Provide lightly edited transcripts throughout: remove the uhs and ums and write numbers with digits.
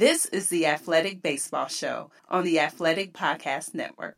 This is the Athletic Baseball Show on the Athletic Podcast Network.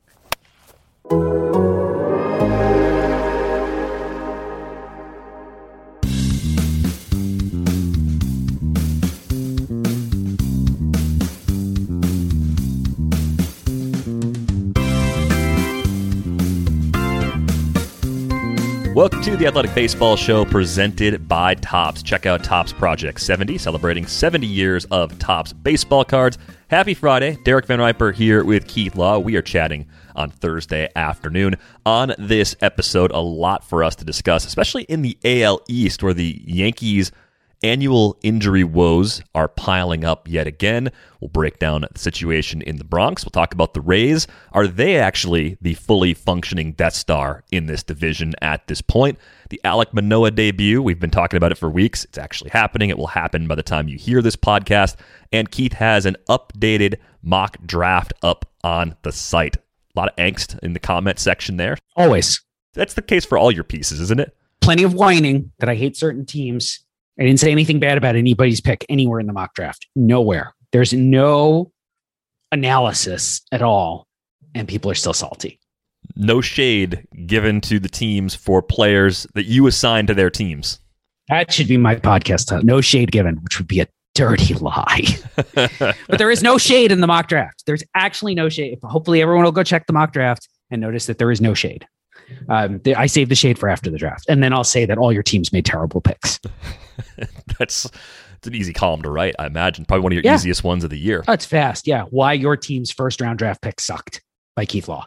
Welcome to the Athletic Baseball Show presented by Topps. Check out Topps Project 70, celebrating 70 years of Topps baseball cards. Happy Friday. Derek Van Riper here with Keith Law. We are chatting on Thursday afternoon. On this episode, a lot for us to discuss, especially in the AL East, where the Yankees' annual injury woes are piling up yet again. We'll break down the situation in the Bronx. We'll talk about the Rays. Are they actually the fully functioning Death Star in this division at this point? The Alek Manoah debut, we've been talking about it for weeks. It's actually happening. It will happen by the time you hear this podcast. And Keith has an updated mock draft up on the site. A lot of angst in the comment section there. Always. That's the case for all your pieces, isn't it? Plenty of whining that I hate certain teams. I didn't say anything bad about anybody's pick anywhere in the mock draft. Nowhere. There's no analysis at all, and people are still salty. No shade given to the teams for players that you assign to their teams. That should be my podcast title. No shade given, which would be a dirty lie. But there is no shade in the mock draft. There's actually no shade. Hopefully everyone will go check the mock draft and notice that there is no shade. I saved the shade for after the draft. And then I'll say that all your teams made terrible picks. It's an easy column to write, I imagine. Probably one of your easiest ones of the year. Oh, it's fast. Yeah. Why your team's first round draft pick sucked by Keith Law.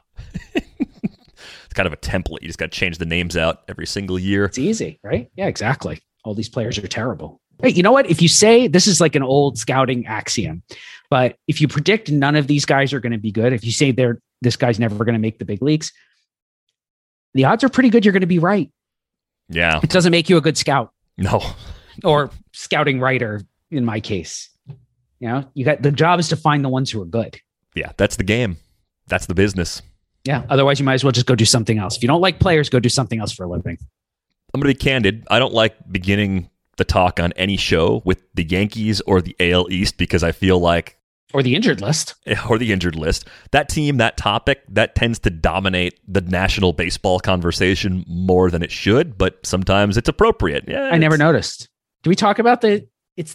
It's kind of a template. You just got to change the names out every single year. It's easy, right? Yeah, exactly. All these players are terrible. Hey, you know what? If you say this is like an old scouting axiom, but if you predict none of these guys are going to be good, if you say this guy's never going to make the big leagues, the odds are pretty good you're going to be right. Yeah. It doesn't make you a good scout. No. Or scouting writer in my case. You know, the job is to find the ones who are good. Yeah, that's the game. That's the business. Yeah. Otherwise, you might as well just go do something else. If you don't like players, go do something else for a living. I'm going to be candid. I don't like beginning the talk on any show with the Yankees or the AL East because I feel like... Or the injured list. Or the injured list. That team, that topic, that tends to dominate the national baseball conversation more than it should, but sometimes it's appropriate. Yeah, I never noticed. Do we talk about the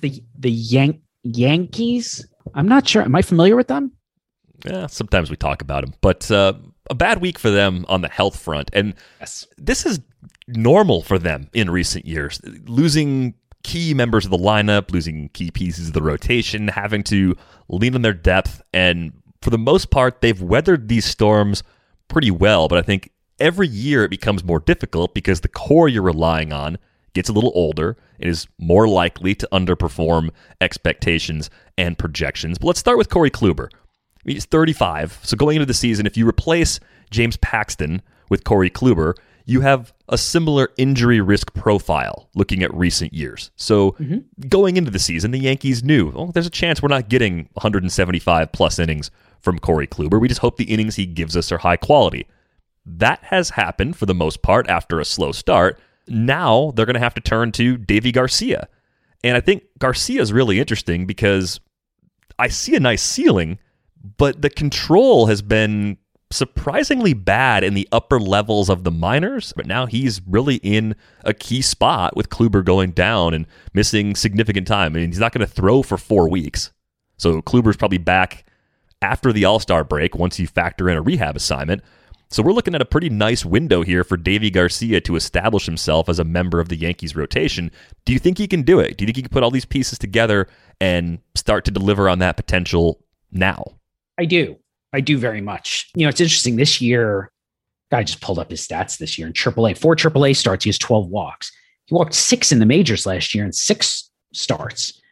Yankees? I'm not sure. Am I familiar with them? Yeah, sometimes we talk about them, but a bad week for them on the health front. And yes, this is normal for them in recent years. Losing key members of the lineup, losing key pieces of the rotation, having to lean on their depth. And for the most part, they've weathered these storms pretty well. But I think every year it becomes more difficult because the core you're relying on gets a little older and is more likely to underperform expectations and projections. But let's start with Corey Kluber. I mean, he's 35. So going into the season, if you replace James Paxton with Corey Kluber, you have a similar injury risk profile looking at recent years. So going into the season, the Yankees knew, there's a chance we're not getting 175 plus innings from Corey Kluber. We just hope the innings he gives us are high quality. That has happened for the most part after a slow start. Now they're going to have to turn to Deivi Garcia. And I think Garcia is really interesting because I see a nice ceiling, but the control has been surprisingly bad in the upper levels of the minors, but now he's really in a key spot with Kluber going down and missing significant time. I mean, he's not going to throw for 4 weeks. So Kluber's probably back after the All-Star break once you factor in a rehab assignment. So we're looking at a pretty nice window here for Deivi Garcia to establish himself as a member of the Yankees rotation. Do you think he can do it? Do you think he can put all these pieces together and start to deliver on that potential now? I do very much. You know, it's interesting. This year, I just pulled up his stats this year in AAA. 4 AAA starts, he has 12 walks. He walked 6 in the majors last year in 6 starts.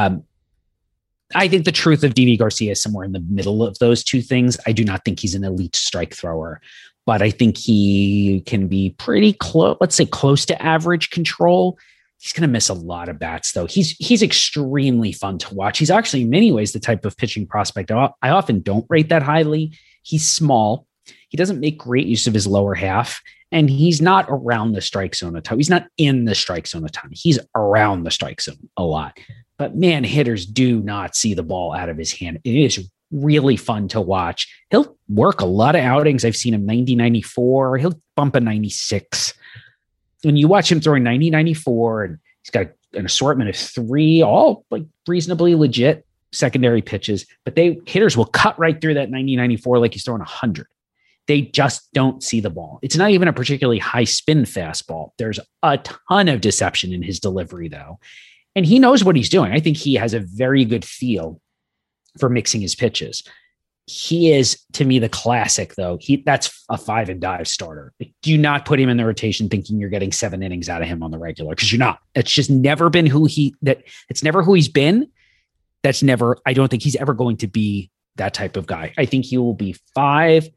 I think the truth of Deivi Garcia is somewhere in the middle of those two things. I do not think he's an elite strike thrower, but I think he can be pretty close, let's say close to average control. He's going to miss a lot of bats, though. He's extremely fun to watch. He's actually, in many ways, the type of pitching prospect I often don't rate that highly. He's small. He doesn't make great use of his lower half, and he's not around the strike zone a ton. He's not in the strike zone a ton. He's around the strike zone a lot. But man, hitters do not see the ball out of his hand. It is really fun to watch. He'll work a lot of outings. I've seen him 90, 94. He'll bump a 96. When you watch him throwing 90, 94, and he's got an assortment of 3, all like reasonably legit secondary pitches, but hitters will cut right through that 90, 94 like he's throwing 100. They just don't see the ball. It's not even a particularly high spin fastball. There's a ton of deception in his delivery, though. And he knows what he's doing. I think he has a very good feel for mixing his pitches. He is, to me, the classic, though. That's a 5 and dive starter. Like, do not put him in the rotation thinking you're getting 7 innings out of him on the regular, because you're not. It's just never been it's never who he's been. I don't think he's ever going to be that type of guy. I think he will be 5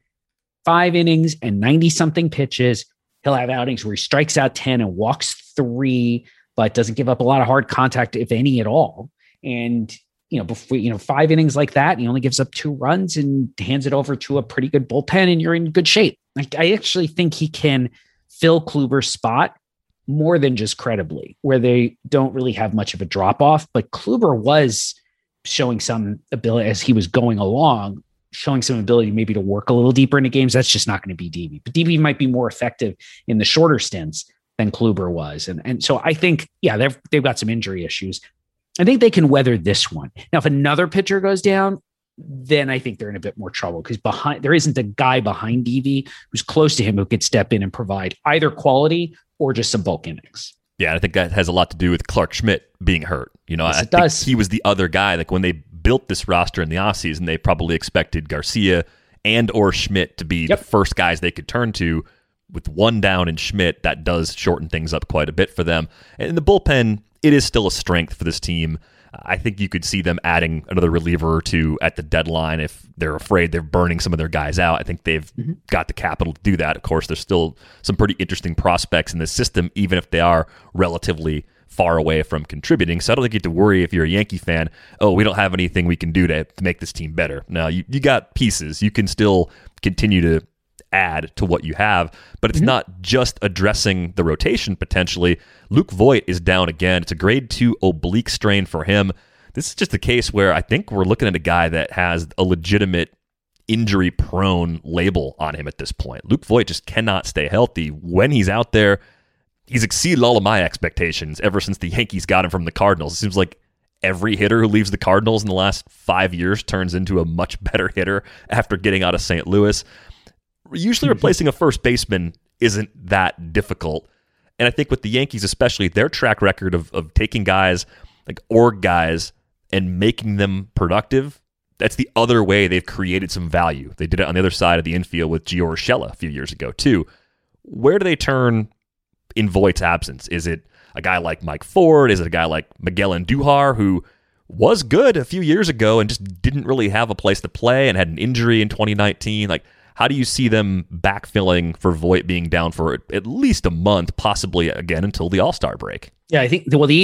innings and 90 something pitches. He'll have outings where he strikes out 10 and walks 3, but doesn't give up a lot of hard contact, if any at all. And, before, 5 innings like that, he only gives up 2 runs and hands it over to a pretty good bullpen, and you're in good shape. I actually think he can fill Kluber's spot more than just credibly, where they don't really have much of a drop off, but Kluber was showing some ability as he was going along, showing some ability maybe to work a little deeper into games. That's just not going to be DB, but DB might be more effective in the shorter stints than Kluber was. And so I think, they've got some injury issues. I think they can weather this one. Now, if another pitcher goes down, then I think they're in a bit more trouble, because there isn't a guy behind DB who's close to him who could step in and provide either quality or just some bulk innings. Yeah, I think that has a lot to do with Clark Schmidt being hurt. Yes, I think he was the other guy. Like, when they built this roster in the offseason, they probably expected Garcia and or Schmidt to be the first guys they could turn to. With one down in Schmidt, that does shorten things up quite a bit for them. And in the bullpen, it is still a strength for this team. I think you could see them adding another reliever or 2 at the deadline if they're afraid they're burning some of their guys out. I think they've got the capital to do that. Of course, there's still some pretty interesting prospects in the system, even if they are relatively far away from contributing. So I don't think you have to worry if you're a Yankee fan, we don't have anything we can do to make this team better. Now, you got pieces. You can still continue to add to what you have, but it's not just addressing the rotation potentially. Luke Voit is down again. It's a grade 2 oblique strain for him. This is just a case where I think we're looking at a guy that has a legitimate injury-prone label on him at this point. Luke Voit just cannot stay healthy. When he's out there, he's exceeded all of my expectations ever since the Yankees got him from the Cardinals. It seems like every hitter who leaves the Cardinals in the last 5 years turns into a much better hitter after getting out of St. Louis. Usually replacing a first baseman isn't that difficult. And I think with the Yankees especially, their track record of taking guys like org guys and making them productive, that's the other way they've created some value. They did it on the other side of the infield with Gio Urshela a few years ago too. Where do they turn in Voigt's absence? Is it a guy like Mike Ford? Is it a guy like Miguel Andujar, who was good a few years ago and just didn't really have a place to play and had an injury in 2019? Like, how do you see them backfilling for Voit being down for at least a month, possibly again until the All-Star break? Yeah, I think, the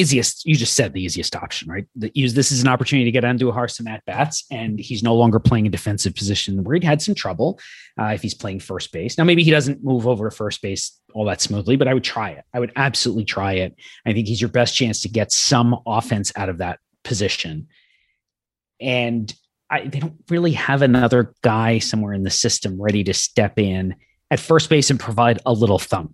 easiest option, right? This is an opportunity to get Andujar some at-bats, and he's no longer playing a defensive position where he'd had some trouble if he's playing first base. Now, maybe he doesn't move over to first base all that smoothly, but I would try it. I would absolutely try it. I think he's your best chance to get some offense out of that position. And they don't really have another guy somewhere in the system ready to step in at first base and provide a little thump.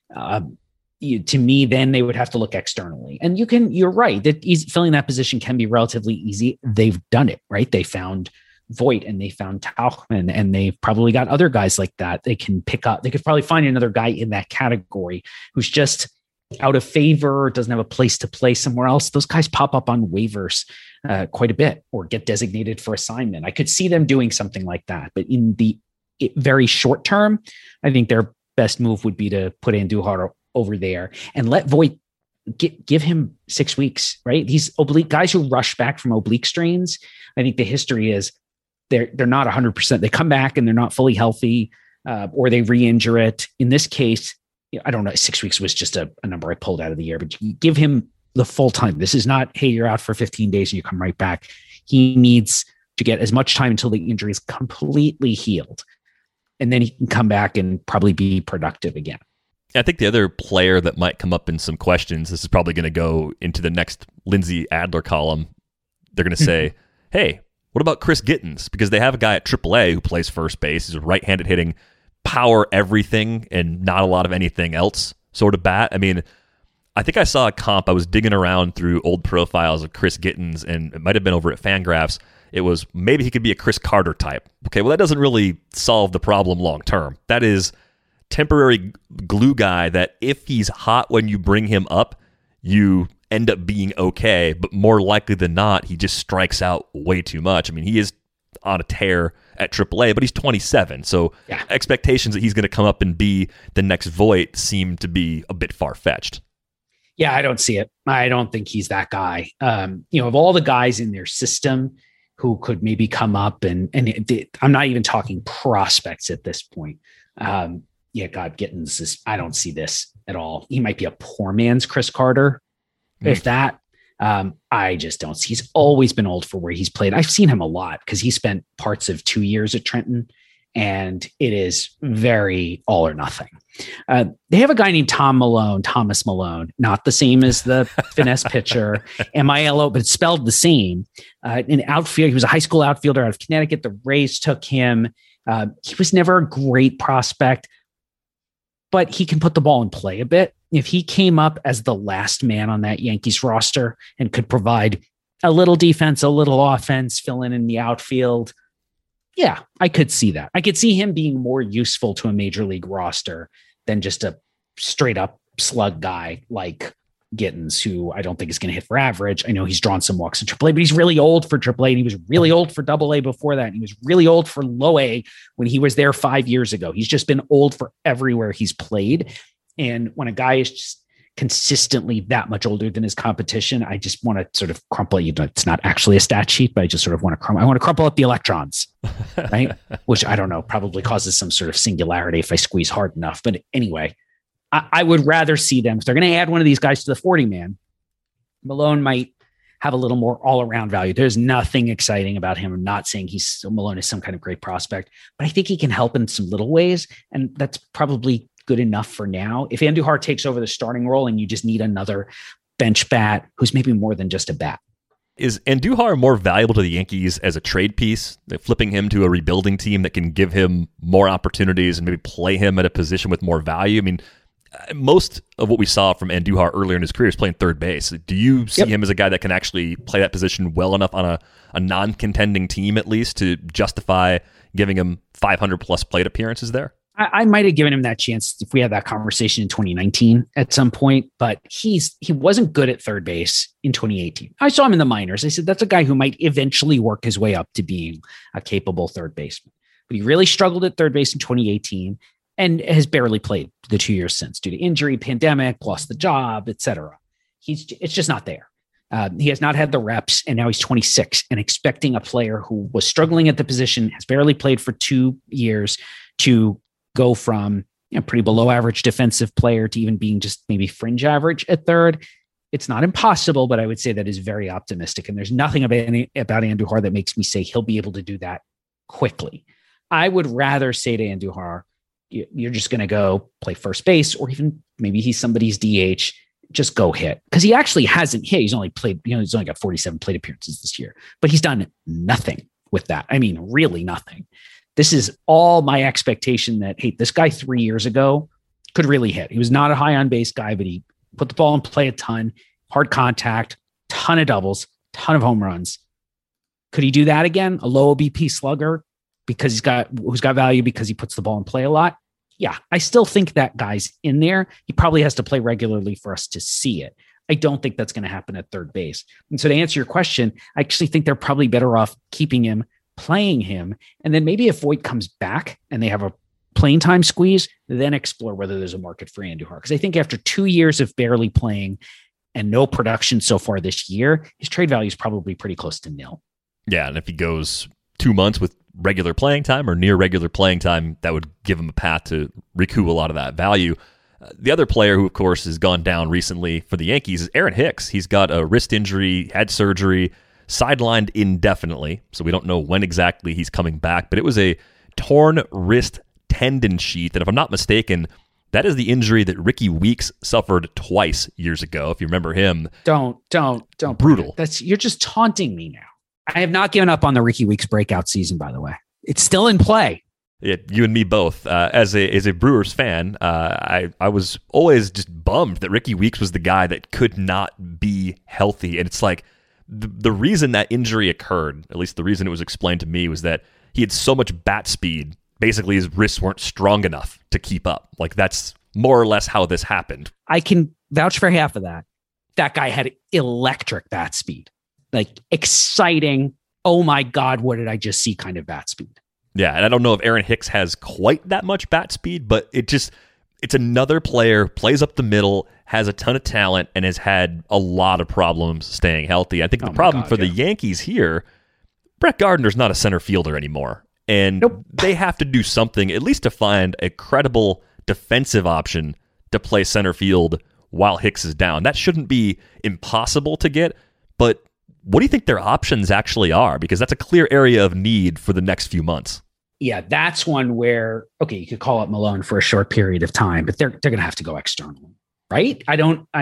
To me, then they would have to look externally. And you're right, that filling that position can be relatively easy. They've done it, right? They found Voit and they found Tauchman, and they've probably got other guys like that they can pick up. They could probably find another guy in that category who's just out of favor, doesn't have a place to play somewhere else. Those guys pop up on waivers quite a bit or get designated for assignment. I could see them doing something like that. But in the very short term, I think their best move would be to put Andujar over there and let Voit give him 6 weeks, right? These oblique guys who rush back from oblique strains, I think the history is they're not 100%. They come back and they're not fully healthy or they re-injure it. In this case, I don't know, 6 weeks was just a number I pulled out of the air, but you give him the full time. This is not, hey, you're out for 15 days and you come right back. He needs to get as much time until the injury is completely healed. And then he can come back and probably be productive again. I think the other player that might come up in some questions, this is probably going to go into the next Lindsey Adler column. They're going to say, hey, what about Chris Gittens? Because they have a guy at AAA who plays first base. He's a right-handed hitting, power everything and not a lot of anything else sort of bat. I mean, I think I saw a comp. I was digging around through old profiles of Chris Gittens, and it might have been over at Fangraphs. It was maybe he could be a Chris Carter type. Okay, well, that doesn't really solve the problem long term. That is temporary glue guy that if he's hot when you bring him up, you end up being okay, but more likely than not, he just strikes out way too much. I mean, he is on a tear at AAA, but he's 27, so expectations that he's going to come up and be the next Voit seem to be a bit far-fetched. Yeah, I don't see it. I don't think he's that guy. Of all the guys in their system who could maybe come up and I'm not even talking prospects at this point. Gittens is, I don't see this at all. He might be a poor man's Chris Carter, if that. I just don't see. He's always been old for where he's played. I've seen him a lot because he spent parts of 2 years at Trenton, and it is very all or nothing. They have a guy named Thomas Malone, not the same as the finesse pitcher, MILO, but it's spelled the same. In outfield, he was a high school outfielder out of Connecticut. The Rays took him. He was never a great prospect, but he can put the ball in play a bit. If he came up as the last man on that Yankees roster and could provide a little defense, a little offense, fill in the outfield, yeah, I could see that. I could see him being more useful to a major league roster than just a straight up slug guy like Gittens, who I don't think is going to hit for average. I know he's drawn some walks in AAA, but he's really old for AAA, and he was really old for AA before that. And he was really old for low A when he was there 5 years ago. He's just been old for everywhere he's played. And when a guy is just consistently that much older than his competition, I just want to sort of crumple. It's not actually a stat sheet, but I just sort of want to crumple. I want to crumple up the electrons, right? Which I don't know, probably causes some sort of singularity if I squeeze hard enough. But anyway, I would rather see them. If they're going to add one of these guys to the 40-man, Malone might have a little more all-around value. There's nothing exciting about him. I'm not saying Malone is some kind of great prospect, but I think he can help in some little ways, and that's probably good enough for now. If Andujar takes over the starting role and you just need another bench bat who's maybe more than just a bat. Is Andujar more valuable to the Yankees as a trade piece, flipping him to a rebuilding team that can give him more opportunities and maybe play him at a position with more value? I mean, most of what we saw from Andujar earlier in his career is playing third base. Do you see him as a guy that can actually play that position well enough on a non-contending team at least to justify giving him 500 plus plate appearances there? I might have given him that chance if we had that conversation in 2019 at some point, but he wasn't good at third base in 2018. I saw him in the minors. I said, that's a guy who might eventually work his way up to being a capable third baseman, but he really struggled at third base in 2018 and has barely played the 2 years since due to injury, pandemic, lost the job, etc. It's just not there. He has not had the reps, and now he's 26, and expecting a player who was struggling at the position, has barely played for 2 years, to go from pretty below average defensive player to even being just maybe fringe average at third. It's not impossible, but I would say that is very optimistic. And there's nothing about Andujar that makes me say he'll be able to do that quickly. I would rather say to Andujar, you're just going to go play first base, or even maybe he's somebody's DH, just go hit. Because he actually hasn't hit. He's only played, he's only got 47 plate appearances this year, but he's done nothing with that. I mean, really nothing. This is all my expectation that, hey, this guy 3 years ago could really hit. He was not a high on base guy, but he put the ball in play a ton, hard contact, ton of doubles, ton of home runs. Could he do that again? A low OBP slugger who's got value because he puts the ball in play a lot? Yeah, I still think that guy's in there. He probably has to play regularly for us to see it. I don't think that's going to happen at third base. And so to answer your question, I actually think they're probably better off keeping him, playing him, and then maybe if Voit comes back and they have a playing time squeeze, then explore whether there's a market for Andujar. Because I think after 2 years of barely playing and no production so far this year, his trade value is probably pretty close to nil. Yeah, and if he goes 2 months with regular playing time or near regular playing time, that would give him a path to recoup a lot of that value. The other player who, of course, has gone down recently for the Yankees is Aaron Hicks. He's got a wrist injury, had surgery, sidelined indefinitely, so we don't know when exactly he's coming back, but it was a torn wrist tendon sheath, and if I'm not mistaken, That is the injury that Ricky Weeks suffered twice years ago. If you remember him. Don't. Brutal. You're just taunting me now. I have not given up on the Ricky Weeks breakout season, by the way. It's still in play. Yeah, you and me both. As a Brewers fan, I was always just bummed that Ricky Weeks was the guy that could not be healthy. And it's like the reason that injury occurred, at least the reason it was explained to me, was that he had so much bat speed. Basically, his wrists weren't strong enough to keep up. Like, that's more or less how this happened. I can vouch for half of that. That guy had electric bat speed. Like, exciting. Oh my God, what did I just see kind of bat speed? Yeah, and I don't know if Aaron Hicks has quite that much bat speed, but it's another player, plays up the middle, has a ton of talent, and has had a lot of problems staying healthy. I think the problem for the Yankees here, Brett Gardner's not a center fielder anymore. And they have to do something, at least to find a credible defensive option to play center field while Hicks is down. That shouldn't be impossible to get, but what do you think their options actually are? Because that's a clear area of need for the next few months. Yeah, that's one where, okay, you could call up Malone for a short period of time, but they're going to have to go external, right? I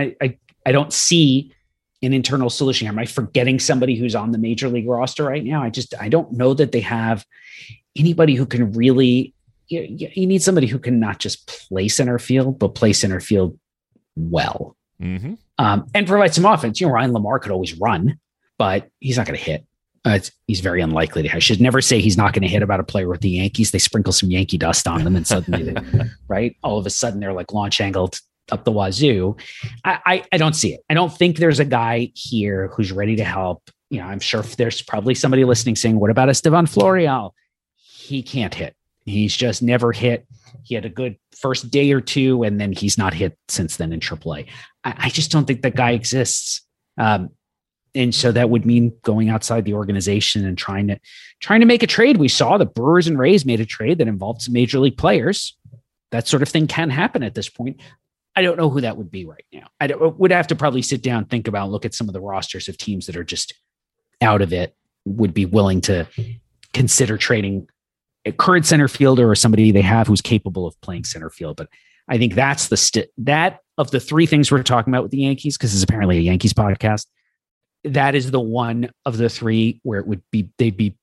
don't see an internal solution. Am I forgetting somebody who's on the major league roster right now? I don't know that they have anybody who can really, you need somebody who can not just play center field, but play center field well. Mm-hmm. And provide some offense. Ryan Lamar could always run, but he's not going to hit. He's very unlikely to. I should never say he's not going to hit about a player with the Yankees. They sprinkle some Yankee dust on them, and suddenly, right? All of a sudden, they're like launch angled up the wazoo. I don't see it. I don't think there's a guy here who's ready to help. I'm sure there's probably somebody listening saying, "What about Estevan Florial?" He can't hit. He's just never hit. He had a good first day or two, and then he's not hit since then in AAA. I just don't think that guy exists. And so that would mean going outside the organization and trying to make a trade. We saw the Brewers and Rays made a trade that involved some major league players. That sort of thing can happen at this point. I don't know who that would be right now. I would have to probably sit down, think about, look at some of the rosters of teams that are just out of it, would be willing to consider trading a current center fielder or somebody they have who's capable of playing center field. But I think that's that of the three things we're talking about with the Yankees, because it's apparently a Yankees podcast. That is the one of the three where they'd be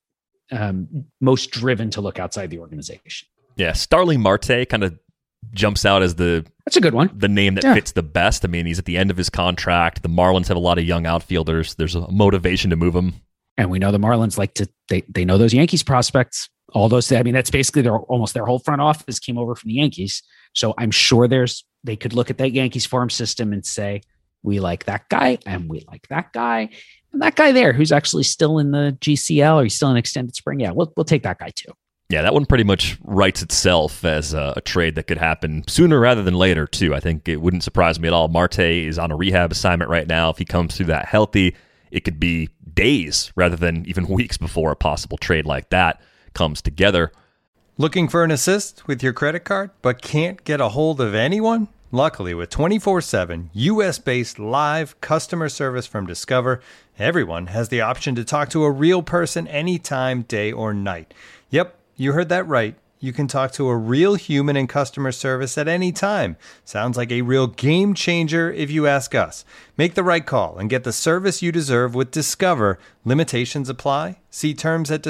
most driven to look outside the organization. Yeah, Starling Marte kind of jumps out as that's a good one. The name that fits the best. I mean, he's at the end of his contract. The Marlins have a lot of young outfielders. There's a motivation to move him. And we know the Marlins like to, they know those Yankees prospects, all those. I mean, that's basically almost their whole front office came over from the Yankees. So I'm sure they could look at that Yankees farm system and say, we like that guy and we like that guy and that guy there who's actually still in the GCL or he's still in extended spring. Yeah, we'll take that guy too. Yeah, that one pretty much writes itself as a trade that could happen sooner rather than later too. I think it wouldn't surprise me at all. Marte is on a rehab assignment right now. If he comes through that healthy, it could be days rather than even weeks before a possible trade like that comes together. Looking for an assist with your credit card but can't get a hold of anyone? Luckily, with 24/7 U.S.-based live customer service from Discover, everyone has the option to talk to a real person anytime, day or night. Yep, you heard that right. You can talk to a real human in customer service at any time. Sounds like a real game changer if you ask us. Make the right call and get the service you deserve with Discover. Limitations apply. See terms at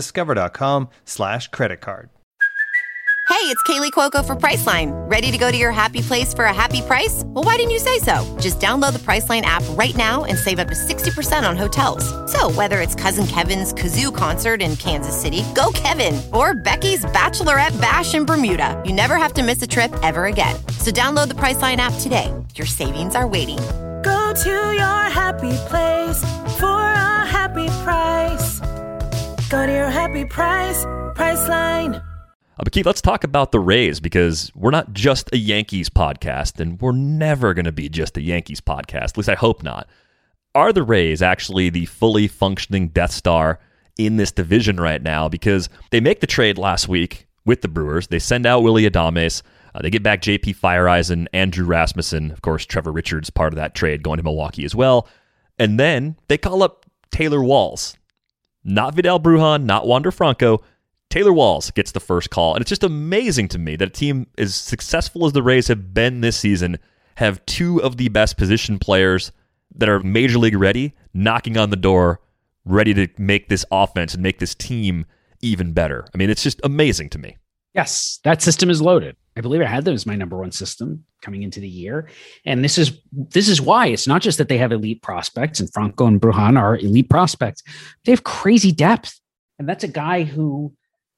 discover.com/creditcard. Hey, it's Kaylee Cuoco for Priceline. Ready to go to your happy place for a happy price? Well, why didn't you say so? Just download the Priceline app right now and save up to 60% on hotels. So whether it's Cousin Kevin's Kazoo Concert in Kansas City, go Kevin, or Becky's Bachelorette Bash in Bermuda, you never have to miss a trip ever again. So download the Priceline app today. Your savings are waiting. Go to your happy place for a happy price. Go to your happy price, Priceline. But Keith, let's talk about the Rays, because we're not just a Yankees podcast, and we're never going to be just a Yankees podcast. At least I hope not. Are the Rays actually the fully functioning Death Star in this division right now? Because they make the trade last week with the Brewers. They send out Willy Adames. They get back JP Feyereisen, Andrew Rasmussen. Of course, Trevor Richards, part of that trade, going to Milwaukee as well. And then they call up Taylor Walls. Not Vidal Brujan, not Wander Franco. Taylor Walls gets the first call, and it's just amazing to me that a team as successful as the Rays have been this season have two of the best position players that are major league ready, knocking on the door, ready to make this offense and make this team even better. I mean, it's just amazing to me. Yes, that system is loaded. I believe I had them as my number one system coming into the year. And this is why it's not just that they have elite prospects, and Franco and Brujan are elite prospects. They have crazy depth. And that's a guy who,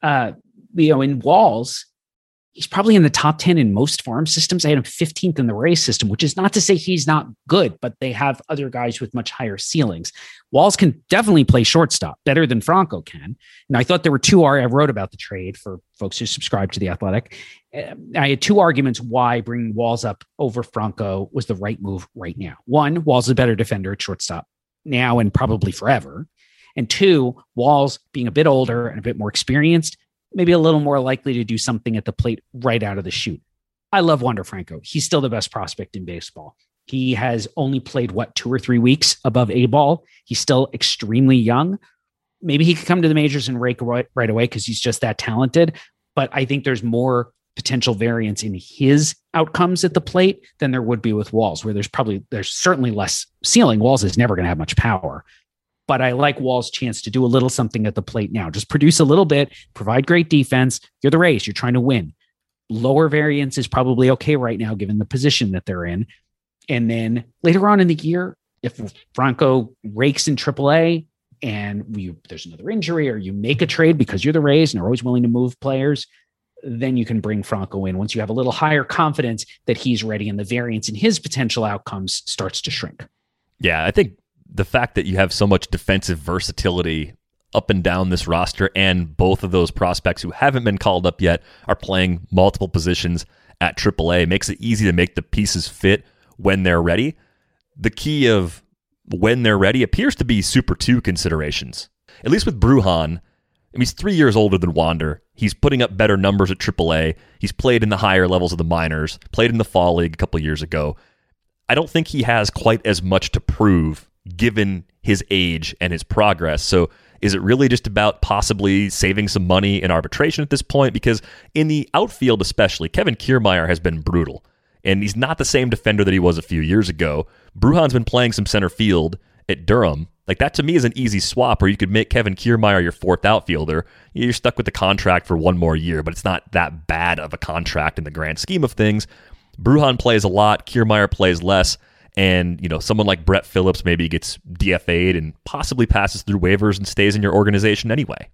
in Walls, he's probably in the top 10 in most farm systems. I had him 15th in the Rays system, which is not to say he's not good, but they have other guys with much higher ceilings. Walls can definitely play shortstop better than Franco can. And I thought there were I wrote about the trade for folks who subscribe to The Athletic. I had two arguments why bringing Walls up over Franco was the right move right now. One, Walls is a better defender at shortstop now and probably forever. And two, Walls being a bit older and a bit more experienced, maybe a little more likely to do something at the plate right out of the chute. I love Wander Franco. He's still the best prospect in baseball. He has only played, 2 or 3 weeks above A ball. He's still extremely young. Maybe he could come to the majors and rake right away because he's just that talented. But I think there's more potential variance in his outcomes at the plate than there would be with Walls, where there's certainly less ceiling. Walls is never going to have much power. But I like Wall's chance to do a little something at the plate now. Just produce a little bit, provide great defense. You're the Rays. You're trying to win. Lower variance is probably okay right now, given the position that they're in. And then later on in the year, if Franco rakes in AAA and there's another injury, or you make a trade because you're the Rays and are always willing to move players, then you can bring Franco in once you have a little higher confidence that he's ready and the variance in his potential outcomes starts to shrink. Yeah, I think the fact that you have so much defensive versatility up and down this roster, and both of those prospects who haven't been called up yet are playing multiple positions at AAA makes it easy to make the pieces fit when they're ready. The key of when they're ready appears to be Super 2 considerations. At least with Brujan, he's 3 years older than Wander. He's putting up better numbers at AAA. He's played in the higher levels of the minors, played in the fall league a couple years ago. I don't think he has quite as much to prove given his age and his progress. So is it really just about possibly saving some money in arbitration at this point? Because in the outfield especially, Kevin Kiermaier has been brutal. And he's not the same defender that he was a few years ago. Brujan's been playing some center field at Durham. Like, that to me is an easy swap where you could make Kevin Kiermaier your fourth outfielder. You're stuck with the contract for one more year, but it's not that bad of a contract in the grand scheme of things. Brujan plays a lot. Kiermaier plays less. And, someone like Brett Phillips maybe gets DFA'd and possibly passes through waivers and stays in your organization anyway.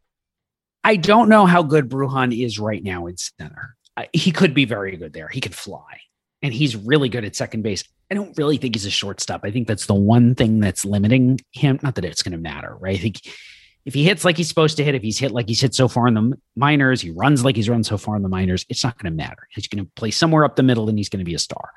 I don't know how good Brujan is right now in center. He could be very good there. He could fly. And he's really good at second base. I don't really think he's a shortstop. I think that's the one thing that's limiting him. Not that it's going to matter, right? I think if he hits like he's supposed to hit, if he's hit like he's hit so far in the minors, he runs like he's run so far in the minors, it's not going to matter. He's going to play somewhere up the middle and he's going to be a star.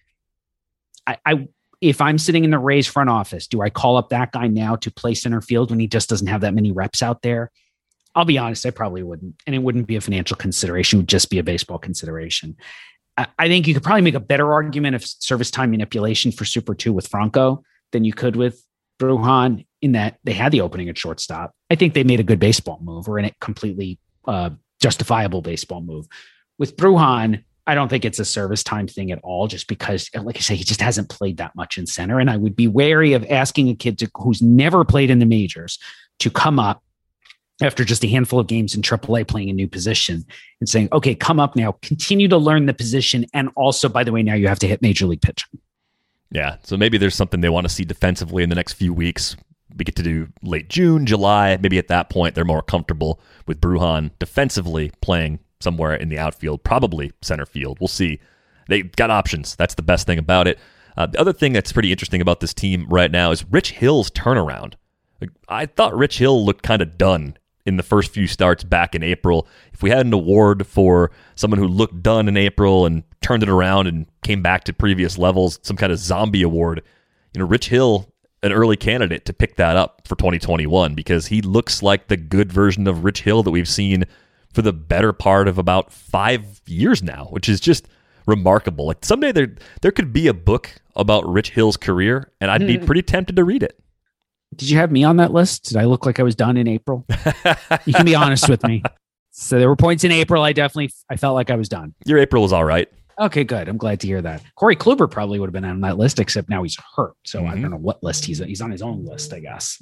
If I'm sitting in the Rays front office, do I call up that guy now to play center field when he just doesn't have that many reps out there? I'll be honest, I probably wouldn't. And it wouldn't be a financial consideration. It would just be a baseball consideration. I think you could probably make a better argument of service time manipulation for Super 2 with Franco than you could with Brujan, in that they had the opening at shortstop. I think they made a good baseball move, or in a completely justifiable baseball move. With Brujan, I don't think it's a service time thing at all, just because, like I say, he just hasn't played that much in center. And I would be wary of asking a kid who's never played in the majors to come up after just a handful of games in AAA playing a new position and saying, okay, come up now, continue to learn the position. And also, by the way, now you have to hit major league pitching. Yeah. So maybe there's something they want to see defensively in the next few weeks. We get to do late June, July. Maybe at that point, they're more comfortable with Brujan defensively playing somewhere in the outfield, probably center field. We'll see. They got options. That's the best thing about it. The other thing that's pretty interesting about this team right now is Rich Hill's turnaround. I thought Rich Hill looked kind of done in the first few starts back in April. If we had an award for someone who looked done in April and turned it around and came back to previous levels, some kind of zombie award, Rich Hill, an early candidate to pick that up for 2021, because he looks like the good version of Rich Hill that we've seen for the better part of about 5 years now, which is just remarkable. Like, someday there could be a book about Rich Hill's career, and I'd be pretty tempted to read it. Did you have me on that list? Did I look like I was done in April? You can be honest with me. So there were points in April. I felt like I was done. Your April was all right. Okay, good. I'm glad to hear that. Corey Kluber probably would have been on that list, except now he's hurt. So I don't know what list he's on his own list, I guess.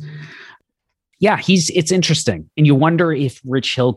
Yeah, it's interesting. And you wonder if Rich Hill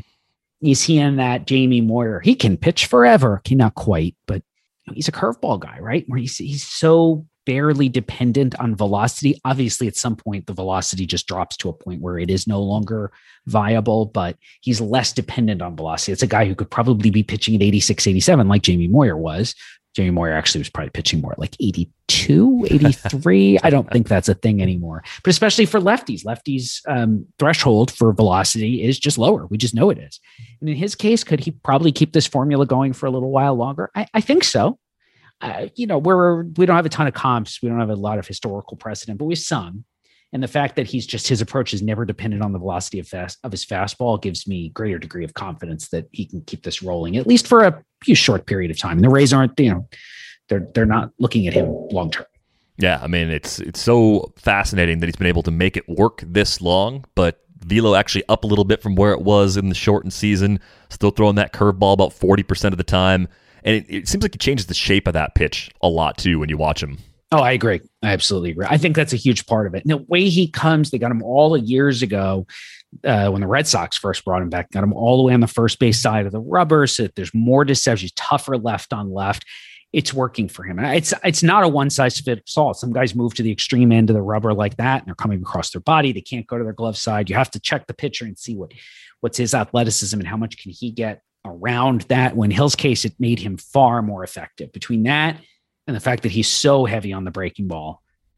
is he in that Jamie Moyer? He can pitch forever. Okay, not quite, but he's a curveball guy, right? Where he's so barely dependent on velocity. Obviously, at some point, the velocity just drops to a point where it is no longer viable, but he's less dependent on velocity. It's a guy who could probably be pitching at 86, 87, like Jamie Moyer was. Jamie Moyer actually was probably pitching more at like 82, 83. I don't think that's a thing anymore, but especially for lefties, threshold for velocity is just lower. We just know it is. And in his case, could he probably keep this formula going for a little while longer? I think so. We don't have a ton of comps. We don't have a lot of historical precedent, but we have some. And the fact that his approach is never dependent on the velocity of his fastball gives me greater degree of confidence that he can keep this rolling, at least for a short period of time. And the Rays aren't, they're not looking at him long term. Yeah, I mean, it's so fascinating that he's been able to make it work this long, but velo actually up a little bit from where it was in the shortened season, still throwing that curveball about 40% of the time. And it seems like it changes the shape of that pitch a lot, too, when you watch him. Oh, I agree. I absolutely agree. I think that's a huge part of it. And the way he comes, they got him all years ago when the Red Sox first brought him back, got him all the way on the first base side of the rubber so that there's more deception, tougher left on left. It's working for him. And it's not a one-size-fits-all. Some guys move to the extreme end of the rubber like that, and they're coming across their body. They can't go to their glove side. You have to check the pitcher and see what's his athleticism and how much can he get around that. When Hill's case, it made him far more effective. Between that and the fact that he's so heavy on the breaking ball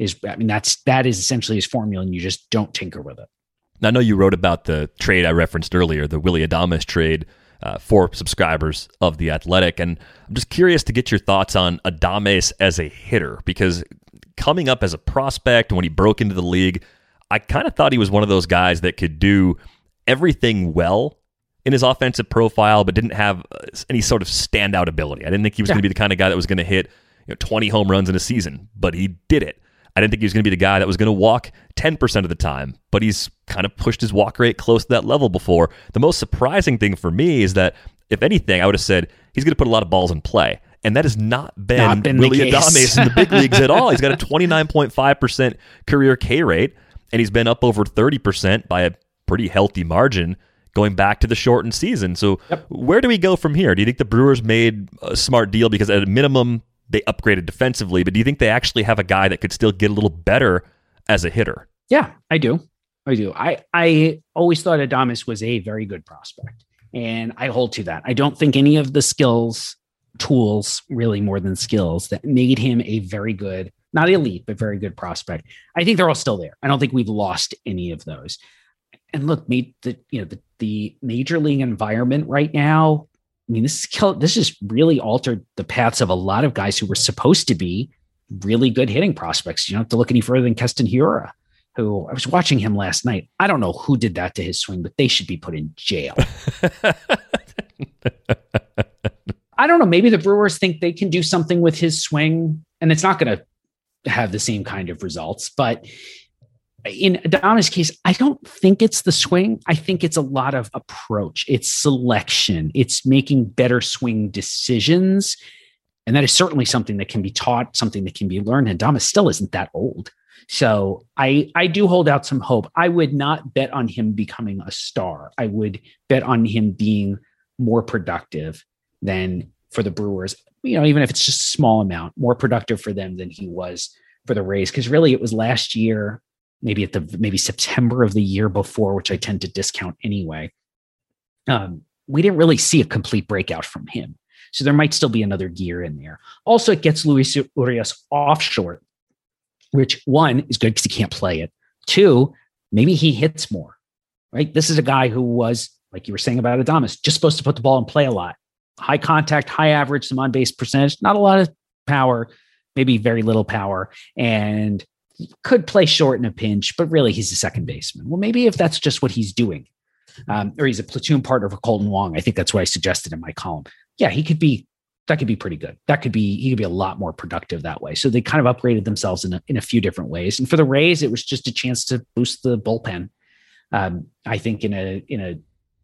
that is essentially his formula, and you just don't tinker with it. Now, I know you wrote about the trade I referenced earlier, the Willy Adames trade for subscribers of The Athletic, and I'm just curious to get your thoughts on Adames as a hitter, because coming up as a prospect, when he broke into the league, I kind of thought he was one of those guys that could do everything well in his offensive profile, but didn't have any sort of standout ability. I didn't think he was going to be the kind of guy that was going to hit 20 home runs in a season, but he did it. I didn't think he was going to be the guy that was going to walk 10% of the time, but he's kind of pushed his walk rate close to that level before. The most surprising thing for me is that, if anything, I would have said he's going to put a lot of balls in play. And that has not been Willy Adames in the big leagues at all. He's got a 29.5% career K rate, and he's been up over 30% by a pretty healthy margin going back to the shortened season. So Where do we go from here? Do you think the Brewers made a smart deal because at a minimum they upgraded defensively, but do you think they actually have a guy that could still get a little better as a hitter? Yeah, I do. I always thought Adames was a very good prospect, and I hold to that. I don't think any of the tools, really more than skills, that made him a very good, not elite, but very good prospect. I think they're all still there. I don't think we've lost any of those. And look, the major league environment right now, I mean, this has really altered the paths of a lot of guys who were supposed to be really good hitting prospects. You don't have to look any further than Keston Hiura, who I was watching him last night. I don't know who did that to his swing, but they should be put in jail. I don't know. Maybe the Brewers think they can do something with his swing, and it's not going to have the same kind of results, but in Adames' case, I don't think it's the swing. I think it's a lot of approach. It's selection. It's making better swing decisions. And that is certainly something that can be taught, something that can be learned. And Adames still isn't that old. So I do hold out some hope. I would not bet on him becoming a star. I would bet on him being more productive than for the Brewers, even if it's just a small amount, more productive for them than he was for the Rays. Because really it was last year, maybe September of the year before, which I tend to discount anyway. We didn't really see a complete breakout from him. So there might still be another gear in there. Also, it gets Luis Urias off short, which one is good because he can't play it. Two, maybe he hits more, right? This is a guy who was, like you were saying about Adames, just supposed to put the ball in play a lot. High contact, high average, some on-base percentage, not a lot of power, maybe very little power, and could play short in a pinch, but really he's a second baseman. Well, maybe if that's just what he's doing, or he's a platoon partner for Colton Wong. I think that's what I suggested in my column. Yeah, that could be pretty good. He could be a lot more productive that way. So they kind of upgraded themselves in a few different ways. And for the Rays, it was just a chance to boost the bullpen. I think in a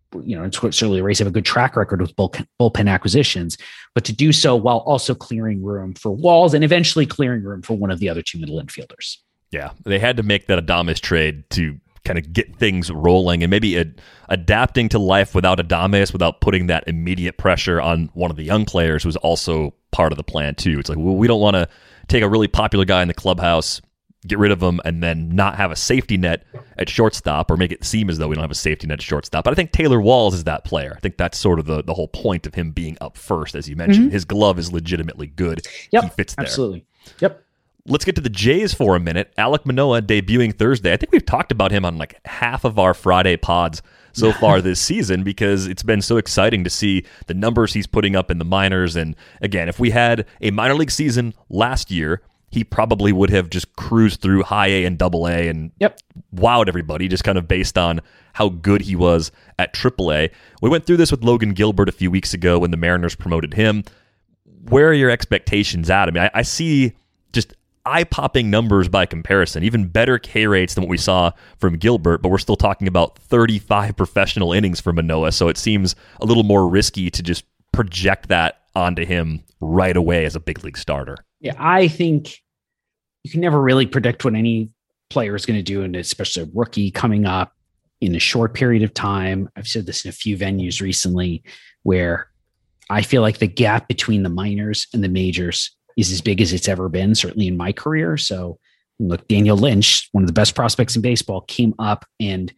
and certainly the Rays have a good track record with bullpen acquisitions, but to do so while also clearing room for Walls and eventually clearing room for one of the other two middle infielders. Yeah, they had to make that Adames trade to kind of get things rolling and maybe adapting to life without Adames, without putting that immediate pressure on one of the young players was also part of the plan too. It's like, well, we don't want to take a really popular guy in the clubhouse, get rid of him, and then not have a safety net at shortstop or make it seem as though we don't have a safety net at shortstop. But I think Taylor Walls is that player. I think that's sort of the whole point of him being up first, as you mentioned. Mm-hmm. His glove is legitimately good. Yep, he fits there. Absolutely. Yep. Let's get to the Jays for a minute. Alek Manoah debuting Thursday. I think we've talked about him on like half of our Friday pods so far this season because it's been so exciting to see the numbers he's putting up in the minors. And again, if we had a minor league season last year, he probably would have just cruised through high A and double A and wowed everybody just kind of based on how good he was at triple A. We went through this with Logan Gilbert a few weeks ago when the Mariners promoted him. Where are your expectations at? I mean, I see just eye-popping numbers by comparison, even better K rates than what we saw from Gilbert, but we're still talking about 35 professional innings for Manoah, so it seems a little more risky to just project that onto him right away as a big league starter. Yeah, I think you can never really predict what any player is going to do, and especially a rookie coming up in a short period of time. I've said this in a few venues recently where I feel like the gap between the minors and the majors is as big as it's ever been, certainly in my career. So look, Daniel Lynch, one of the best prospects in baseball, came up and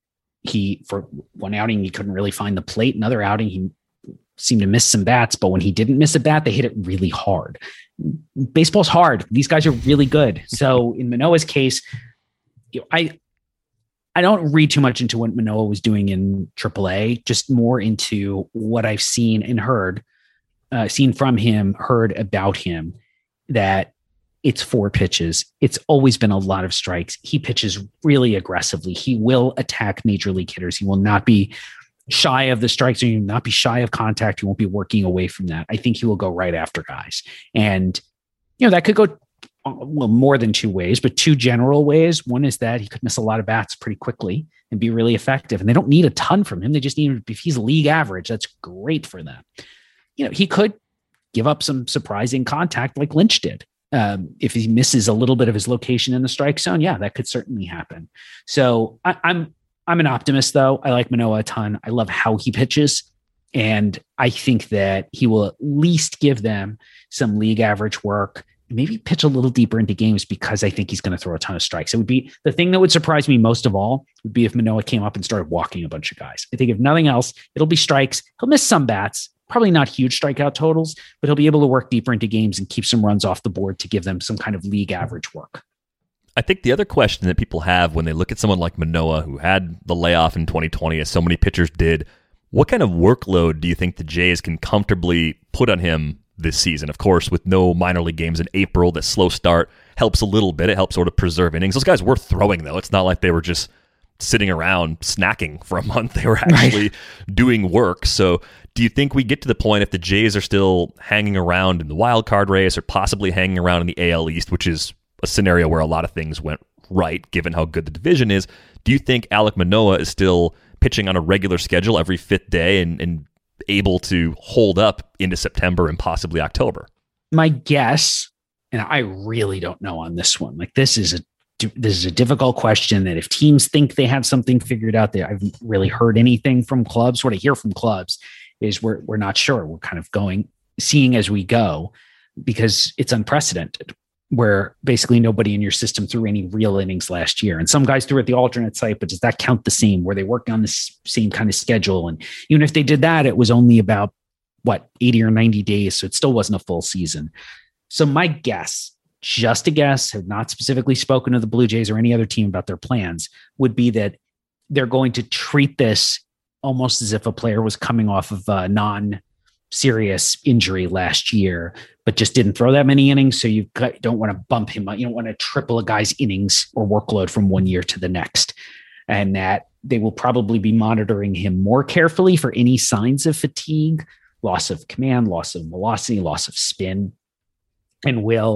for one outing, he couldn't really find the plate. Another outing, he seemed to miss some bats, but when he didn't miss a bat, they hit it really hard. Baseball's hard. These guys are really good. So in Manoah's case, I don't read too much into what Manoah was doing in AAA, just more into what I've seen and seen from him, heard about him, that it's 4 pitches. It's always been a lot of strikes. He pitches really aggressively. He will attack major league hitters. He will not be shy of the strikes, or he will not be shy of contact. He won't be working away from that. I think he will go right after guys. And, that could go more than 2 ways, but 2 general ways. One is that he could miss a lot of bats pretty quickly and be really effective. And they don't need a ton from him. They just need, if he's league average, that's great for them. He could give up some surprising contact like Lynch did. If he misses a little bit of his location in the strike zone, yeah, that could certainly happen. So I'm an optimist, though. I like Manoah a ton. I love how he pitches. And I think that he will at least give them some league average work, maybe pitch a little deeper into games, because I think he's going to throw a ton of strikes. It would be the thing that would surprise me most of all would be if Manoah came up and started walking a bunch of guys. I think if nothing else, it'll be strikes. He'll miss some bats, probably not huge strikeout totals, but he'll be able to work deeper into games and keep some runs off the board to give them some kind of league average work. I think the other question that people have when they look at someone like Manoah, who had the layoff in 2020, as so many pitchers did, what kind of workload do you think the Jays can comfortably put on him this season? Of course, with no minor league games in April, that slow start helps a little bit. It helps sort of preserve innings. Those guys were throwing, though. It's not like they were just sitting around snacking for a month. They were actually doing work. So do you think we get to the point, if the Jays are still hanging around in the wild card race or possibly hanging around in the AL East, which is a scenario where a lot of things went right given how good the division is, do you think Alek Manoah is still pitching on a regular schedule every 5th day and able to hold up into September and possibly October? My guess, and I really don't know on this one, like this is a difficult question that if teams think they have something figured out, there, I haven't really heard anything from clubs. What I hear from clubs is we're not sure. We're kind of seeing as we go, because it's unprecedented, where basically nobody in your system threw any real innings last year. And some guys threw at the alternate site, but does that count the same? Were they working on the same kind of schedule? And even if they did that, it was only about 80 or 90 days. So it still wasn't a full season. So my guess, just a guess, have not specifically spoken to the Blue Jays or any other team about their plans, would be that they're going to treat this almost as if a player was coming off of a non-serious injury last year, but just didn't throw that many innings. So you don't want to bump him up. You don't want to triple a guy's innings or workload from one year to the next. And that they will probably be monitoring him more carefully for any signs of fatigue, loss of command, loss of velocity, loss of spin, and will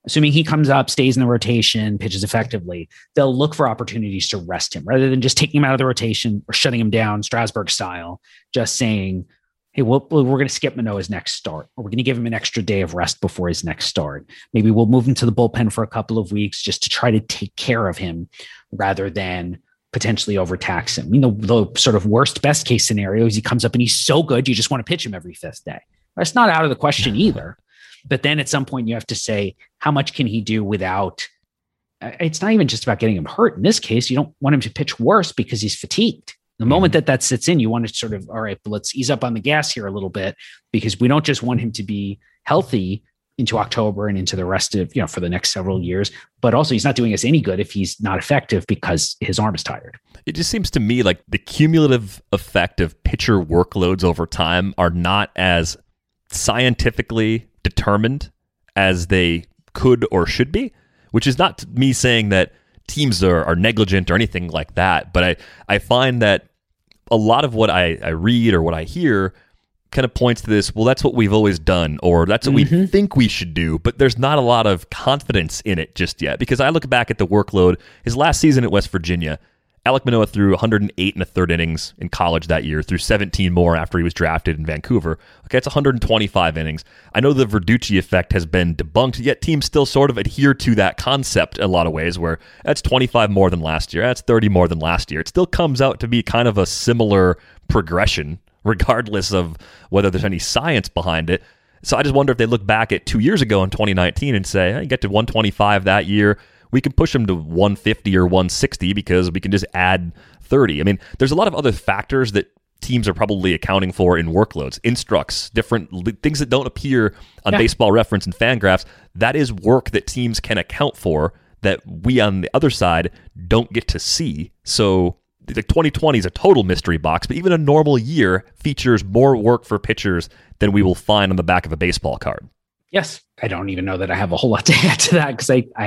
assuming he comes up, stays in the rotation, pitches effectively, they'll look for opportunities to rest him rather than just taking him out of the rotation or shutting him down Strasburg style, just saying, hey, we're going to skip Manoah's next start, or we're going to give him an extra day of rest before his next start. Maybe we'll move him to the bullpen for a couple of weeks just to try to take care of him rather than potentially overtax him. The sort of best case scenario is he comes up and he's so good, you just want to pitch him every fifth day. That's not out of the question either. But then at some point you have to say, how much can he do without, it's not even just about getting him hurt. In this case, you don't want him to pitch worse because he's fatigued. The moment that sits in, you want to sort of, all right, but let's ease up on the gas here a little bit, because we don't just want him to be healthy into October and into the rest of, for the next several years, but also he's not doing us any good if he's not effective because his arm is tired. It just seems to me like the cumulative effect of pitcher workloads over time are not as scientifically determined as they could or should be, which is not me saying that teams are negligent or anything like that. But I find that a lot of what I read or what I hear kind of points to this, well, that's what we've always done, or that's what we think we should do, but there's not a lot of confidence in it just yet. Because I look back at the workload, his last season at West Virginia, Alek Manoah threw 108 1/3 innings in college that year, threw 17 more after he was drafted in Vancouver. Okay, it's 125 innings. I know the Verducci effect has been debunked, yet teams still sort of adhere to that concept in a lot of ways, where that's 25 more than last year, that's 30 more than last year. It still comes out to be kind of a similar progression, regardless of whether there's any science behind it. So I just wonder if they look back at 2 years ago in 2019 and say, you get to 125 that year, we can push them to 150 or 160 because we can just add 30. I mean, there's a lot of other factors that teams are probably accounting for in workloads, instructs, different things that don't appear on Baseball Reference and Fangraphs. That is work that teams can account for that we on the other side don't get to see. So the 2020 is a total mystery box, but even a normal year features more work for pitchers than we will find on the back of a baseball card. Yes. I don't even know that I have a whole lot to add to that, because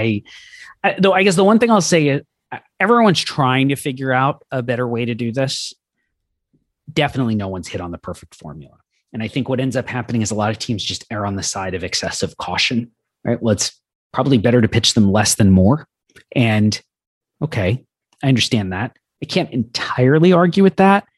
though I guess the one thing I'll say is everyone's trying to figure out a better way to do this. Definitely no one's hit on the perfect formula. And I think what ends up happening is a lot of teams just err on the side of excessive caution, right? Well, it's probably better to pitch them less than more. And okay, I understand that. I can't entirely argue with that.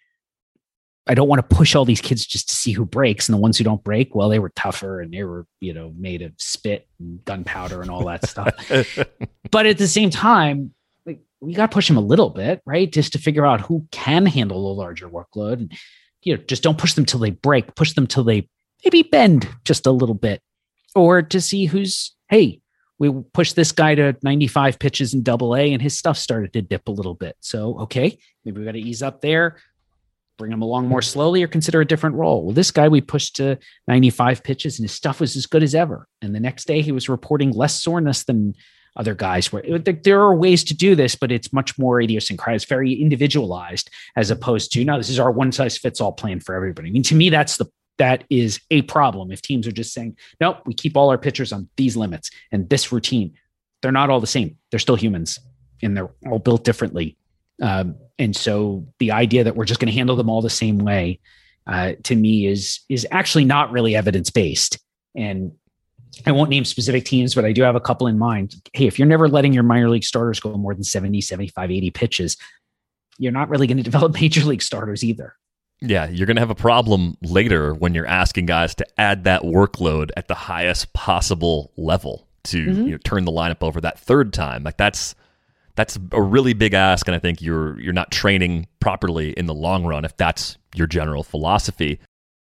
I don't want to push all these kids just to see who breaks. And the ones who don't break, well, they were tougher and they were, made of spit and gunpowder and all that stuff. But at the same time, we got to push them a little bit, right? Just to figure out who can handle a larger workload. And, just don't push them till they break, push them till they maybe bend just a little bit, or to see who's, hey, we pushed this guy to 95 pitches in AA and his stuff started to dip a little bit. So, okay, maybe we got to ease up there, bring him along more slowly, or consider a different role. Well, this guy we pushed to 95 pitches and his stuff was as good as ever. And the next day he was reporting less soreness than other guys. There are ways to do this, but it's much more idiosyncratic. It's very individualized, as opposed to, no, this is our one size fits all plan for everybody. I mean, to me, that is a problem. If teams are just saying, nope, we keep all our pitchers on these limits and this routine, they're not all the same. They're still humans and they're all built differently. And so the idea that we're just going to handle them all the same way, to me is actually not really evidence-based. And I won't name specific teams, but I do have a couple in mind. Hey, if you're never letting your minor league starters go more than 70, 75, 80 pitches, you're not really going to develop major league starters either. Yeah, you're going to have a problem later when you're asking guys to add that workload at the highest possible level to turn the lineup over that third time. Like that's a really big ask, and I think you're not training properly in the long run if that's your general philosophy.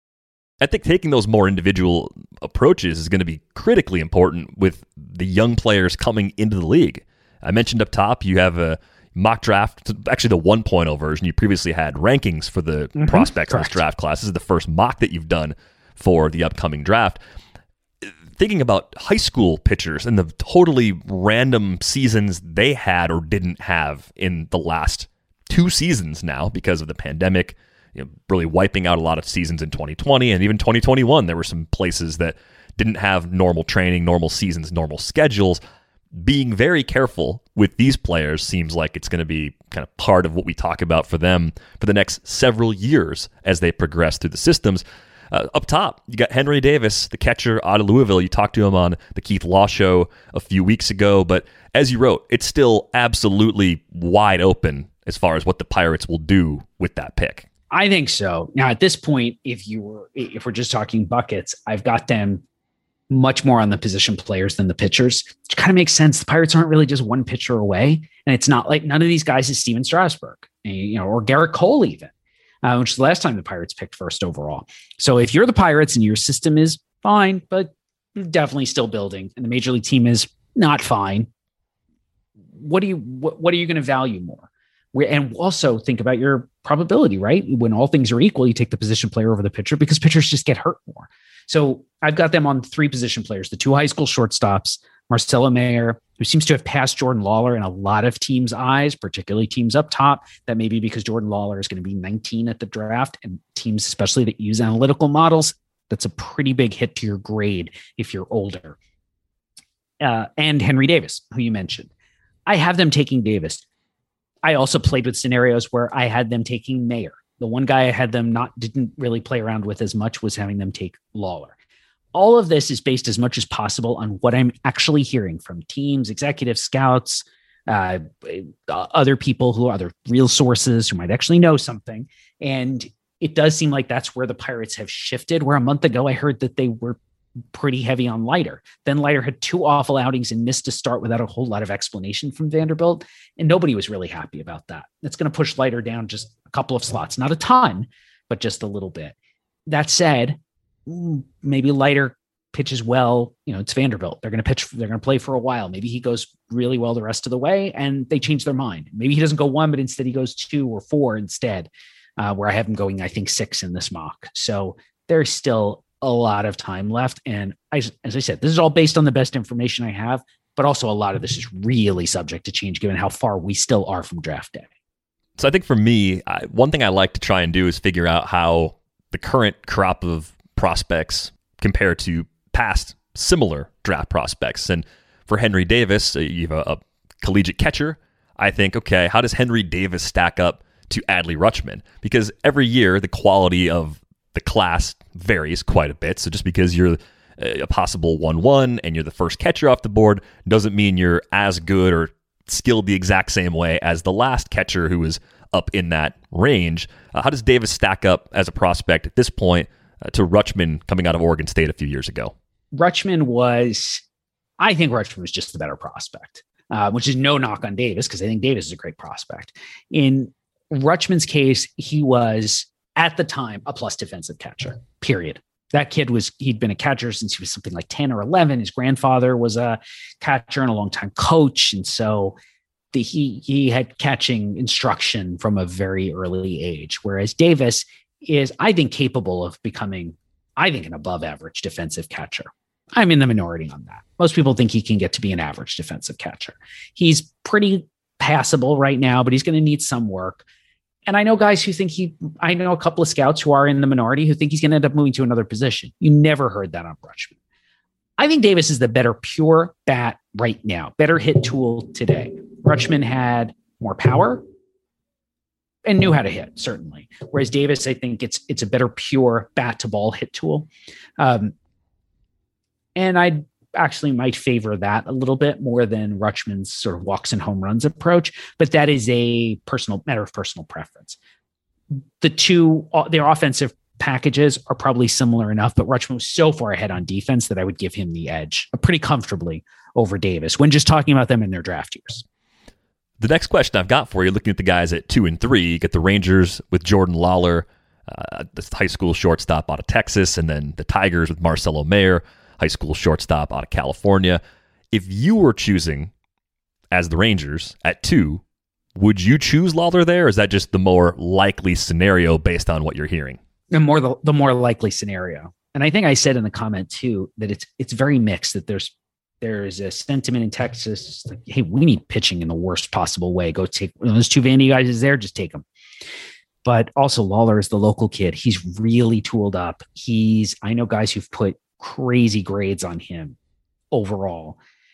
I think taking those more individual approaches is going to be critically important with the young players coming into the league. I mentioned up top, you have a mock draft, actually the 1.0 version. You previously had rankings for the prospects in this draft class. This is the first mock that you've done for the upcoming draft. Thinking about high school pitchers and the totally random seasons they had or didn't have in the last 2 seasons now because of the pandemic, really wiping out a lot of seasons in 2020 and even 2021. There were some places that didn't have normal training, normal seasons, normal schedules. Being very careful with these players seems like it's going to be kind of part of what we talk about for them for the next several years as they progress through the systems. Up top, you got Henry Davis, the catcher out of Louisville. You talked to him on the Keith Law show a few weeks ago, but as you wrote, it's still absolutely wide open as far as what the Pirates will do with that pick. I think so. Now, at this point, if we're just talking buckets, I've got them much more on the position players than the pitchers, which kind of makes sense. The Pirates aren't really just one pitcher away, and it's not like none of these guys is Steven Strasburg, or Garrett Cole even, which is the last time the Pirates picked first overall. So if you're the Pirates and your system is fine, but definitely still building, and the major league team is not fine, what are you going to value more? And also think about your probability, right? When all things are equal, you take the position player over the pitcher because pitchers just get hurt more. So I've got them on 3 position players, the 2 high school shortstops, Marcelo Mayer, who seems to have passed Jordan Lawler in a lot of teams' eyes, particularly teams up top. That may be because Jordan Lawler is going to be 19 at the draft, and teams, especially that use analytical models, that's a pretty big hit to your grade if you're older. And Henry Davis, who you mentioned. I have them taking Davis. I also played with scenarios where I had them taking Mayer. The one guy I had them didn't really play around with as much was having them take Lawler. All of this is based as much as possible on what I'm actually hearing from teams, executives, scouts, other people who are other real sources who might actually know something. And it does seem like that's where the Pirates have shifted, where a month ago I heard that they were pretty heavy on Leiter. Then Leiter had 2 awful outings and missed a start without a whole lot of explanation from Vanderbilt. And nobody was really happy about that. It's going to push Leiter down just a couple of slots, not a ton, but just a little bit. That said, maybe Leiter pitches well. It's Vanderbilt. They're going to pitch. They're going to play for a while. Maybe he goes really well the rest of the way and they change their mind. Maybe he doesn't go 1, but instead he goes 2 or 4 instead, where I have him going, I think 6 in this mock. So there's still a lot of time left. And as I said, this is all based on the best information I have, but also a lot of this is really subject to change given how far we still are from draft day. So I think for me, one thing I like to try and do is figure out how the current crop of prospects compare to past similar draft prospects. And for Henry Davis, you have a collegiate catcher. I think, okay, how does Henry Davis stack up to Adley Rutschman? Because every year the quality of the class varies quite a bit. So just because you're a possible 1-1 and you're the first catcher off the board doesn't mean you're as good or skilled the exact same way as the last catcher who was up in that range. How does Davis stack up as a prospect at this point to Rutschman coming out of Oregon State a few years ago? I think Rutschman was just the better prospect, which is no knock on Davis because I think Davis is a great prospect. In Rutschman's case, he was at the time a plus defensive catcher, period. That kid he'd been a catcher since he was something like 10 or 11. His grandfather was a catcher and a longtime coach. And so he had catching instruction from a very early age. Whereas Davis is, I think, capable of becoming, an above average defensive catcher. I'm in the minority on that. Most people think he can get to be an average defensive catcher. He's pretty passable right now, but he's going to need some work. And I know guys who think I know a couple of scouts who are in the minority who think he's going to end up moving to another position. You never heard that on Rutschman. I think Davis is the better pure bat right now, better hit tool today. Rutschman had more power and knew how to hit, certainly. Whereas Davis, I think it's a better pure bat to ball hit tool. And I actually might favor that a little bit more than Rutschman's sort of walks and home runs approach, but that is a matter of personal preference. Their offensive packages are probably similar enough, but Rutschman was so far ahead on defense that I would give him the edge pretty comfortably over Davis when just talking about them in their draft years. The next question I've got for you, looking at the guys at 2 and 3, you get the Rangers with Jordan Lawler, the high school shortstop out of Texas, and then the Tigers with Marcelo Mayer, high school shortstop out of California. If you were choosing as the Rangers at 2, would you choose Lawler there, or is that just the more likely scenario based on what you're hearing? The more likely scenario. And I think I said in the comment too that it's very mixed, that there's a sentiment in Texas like, hey, we need pitching in the worst possible way. Go take those 2 Vandy guys is there, just take them. But also Lawler is the local kid. He's really tooled up. I know guys who've put crazy grades on him overall.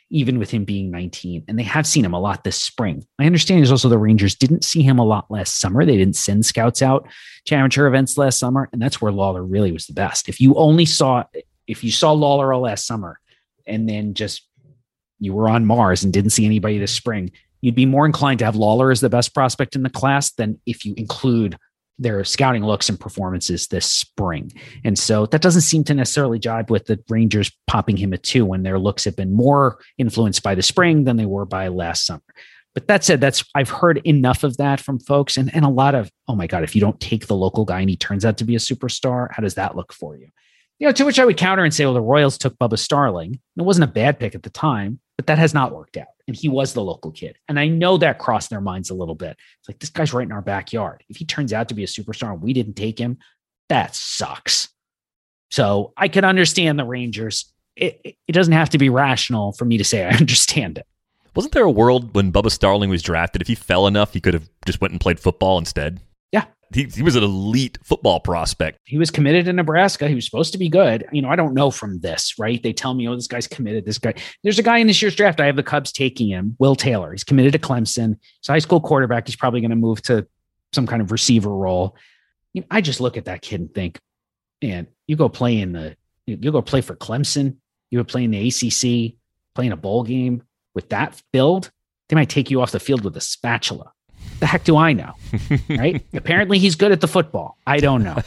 even with him being 19. And they have seen him a lot this spring. My understanding is also the Rangers didn't see him a lot last summer. They didn't send scouts out to amateur events last summer. And that's where Lawler really was the best. If you saw Lawler all last summer and then just you were on Mars and didn't see anybody this spring, you'd be more inclined to have Lawler as the best prospect in the class than if you include their scouting looks and performances this spring. And so that doesn't seem to necessarily jibe with the Rangers popping him a 2 when their looks have been more influenced by the spring than they were by last summer. But that said, I've heard enough of that from folks and a lot of, oh my God, if you don't take the local guy and he turns out to be a superstar, how does that look for you? To which I would counter and say, well, the Royals took Bubba Starling. It wasn't a bad pick at the time, but that has not worked out. And he was the local kid. And I know that crossed their minds a little bit. It's like, this guy's right in our backyard. If he turns out to be a superstar and we didn't take him, that sucks. So I can understand the Rangers. It doesn't have to be rational for me to say I understand it. Wasn't there a world when Bubba Starling was drafted, if he fell enough, he could have just went and played football instead? Yeah. He was an elite football prospect. He was committed to Nebraska. He was supposed to be good. I don't know from this, right? They tell me, oh, this guy's committed. This guy. There's a guy in this year's draft. I have the Cubs taking him, Will Taylor. He's committed to Clemson. He's a high school quarterback. He's probably going to move to some kind of receiver role. I just look at that kid and think, man, you go play for Clemson. You go play in the ACC, playing a bowl game with that build. They might take you off the field with a spatula. The heck do I know? Right? Apparently he's good at the football. I don't know.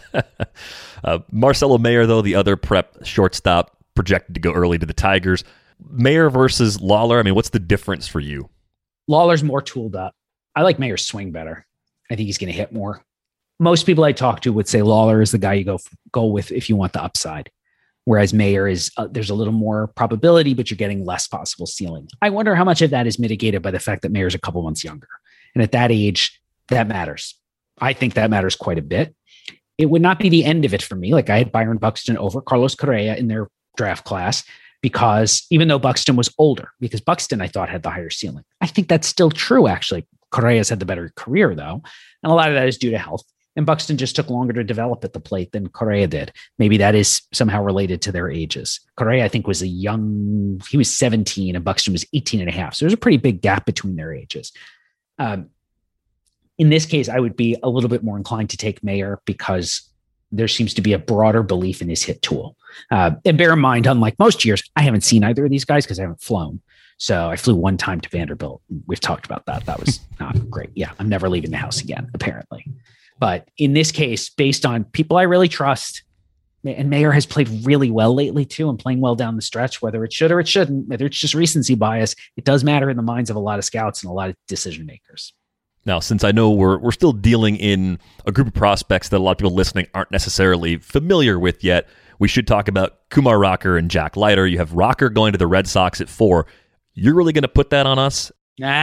Marcelo Mayer, though, the other prep shortstop, projected to go early to the Tigers. Mayer versus Lawler. What's the difference for you? Lawler's more tooled up. I like Mayer's swing better. I think he's going to hit more. Most people I talk to would say Lawler is the guy you go with if you want the upside. Whereas Mayer is, there's a little more probability, but you're getting less possible ceiling. I wonder how much of that is mitigated by the fact that Mayer's a couple months younger. And at that age, that matters. I think that matters quite a bit. It would not be the end of it for me. Like I had Byron Buxton over Carlos Correa in their draft class because even though Buxton was older, because Buxton I thought had the higher ceiling. I think that's still true, actually. Correa's had the better career, though. And a lot of that is due to health. And Buxton just took longer to develop at the plate than Correa did. Maybe that is somehow related to their ages. Correa, I think, was he was 17 and Buxton was 18 and a half. So there's a pretty big gap between their ages. In this case, I would be a little bit more inclined to take Mayer because there seems to be a broader belief in his hit tool. And bear in mind, unlike most years, I haven't seen either of these guys because I haven't flown. So I flew one time to Vanderbilt. We've talked about that. That was not great. Yeah, I'm never leaving the house again, apparently. But in this case, based on people I really trust, and Mayer has played really well lately too, and playing well down the stretch, whether it should or it shouldn't, whether it's just recency bias, it does matter in the minds of a lot of scouts and a lot of decision makers. Now, since I know we're still dealing in a group of prospects that a lot of people listening aren't necessarily familiar with yet, we should talk about Kumar Rocker and Jack Leiter. You have Rocker going to the Red Sox at 4. You're really going to put that on us?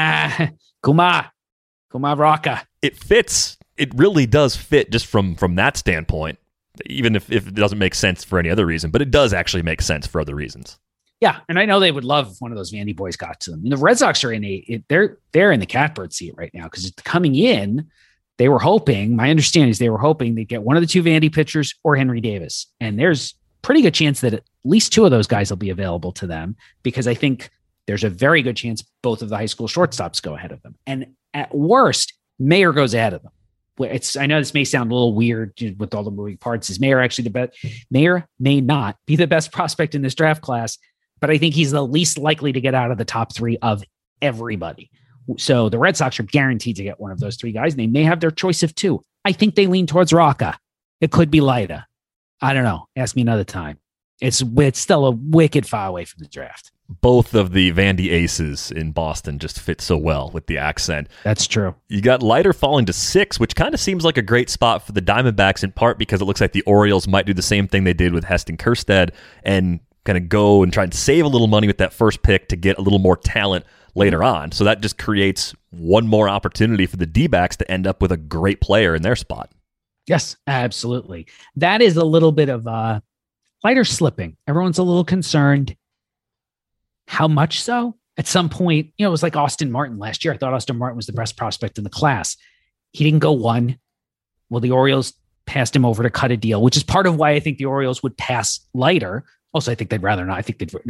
Kumar Rocker. It fits. It really does fit just from that standpoint, even if it doesn't make sense for any other reason, but it does actually make sense for other reasons. Yeah, and I know they would love if one of those Vandy boys got to them. The Red Sox are they're in the catbird seat right now because coming in, they were hoping. My understanding is they were hoping they'd get one of the two Vandy pitchers or Henry Davis, and there's pretty good chance that at least two of those guys will be available to them because I think there's a very good chance both of the high school shortstops go ahead of them, and at worst, Mayer goes ahead of them. I know this may sound a little weird with all the moving parts. Is Mayer actually the best? Mayer may not be the best prospect in this draft class, but I think he's the least likely to get out of the top 3 of everybody. So the Red Sox are guaranteed to get one of those 3 guys, and they may have their choice of 2. I think they lean towards Rocca. It could be Leiter. I don't know. Ask me another time. It's still a wicked far away from the draft. Both of the Vandy aces in Boston just fit so well with the accent. That's true. You got Leiter falling to 6, which kind of seems like a great spot for the Diamondbacks, in part because it looks like the Orioles might do the same thing they did with Heston Kjerstad and kind of go and try and save a little money with that first pick to get a little more talent later on. So that just creates one more opportunity for the D-backs to end up with a great player in their spot. Yes, absolutely. That is a little bit of Leiter slipping. Everyone's a little concerned. How much so? At some point, it was like Austin Martin last year. I thought Austin Martin was the best prospect in the class. He didn't go 1. Well, the Orioles passed him over to cut a deal, which is part of why I think the Orioles would pass Leiter. Also, I think they'd rather not. I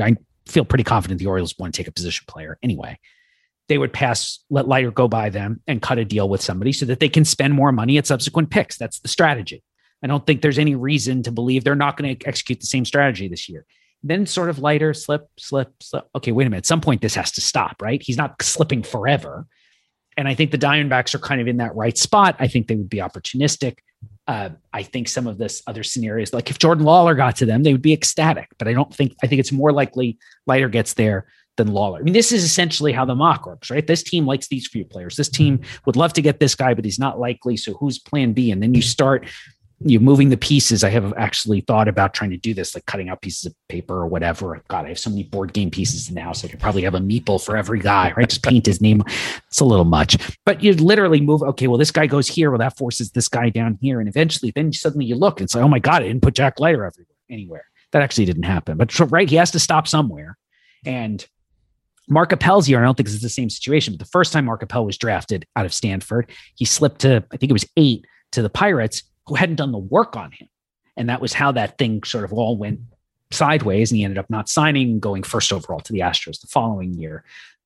feel pretty confident the Orioles want to take a position player anyway. They would let Leiter go by them and cut a deal with somebody so that they can spend more money at subsequent picks. That's the strategy. I don't think there's any reason to believe they're not going to execute the same strategy this year. Then sort of Leiter, slip. Okay, wait a minute. At some point, this has to stop, right? He's not slipping forever. And I think the Diamondbacks are kind of in that right spot. I think they would be opportunistic. I think some of this other scenarios, like if Jordan Lawler got to them, they would be ecstatic. But I think it's more likely Leiter gets there than Lawler. I mean, this is essentially how the mock works, right? This team likes these few players. This team would love to get this guy, but he's not likely. So who's plan B? And then you start moving the pieces. I have actually thought about trying to do this, like cutting out pieces of paper or whatever. God, I have so many board game pieces in the house. I could probably have a meeple for every guy, right? Just paint his name. It's a little much, but you literally move. Okay, well, this guy goes here. Well, that forces this guy down here. And eventually then suddenly you look and say, oh my God, I didn't put Jack Leiter anywhere. That actually didn't happen, but right. He has to stop somewhere. And Mark Appel's year, I don't think it's the same situation, but the first time Mark Appel was drafted out of Stanford, he slipped to, I think it was 8 to the Pirates, who hadn't done the work on him. And that was how that thing sort of all went sideways. And he ended up not signing, going first overall to the Astros the following year.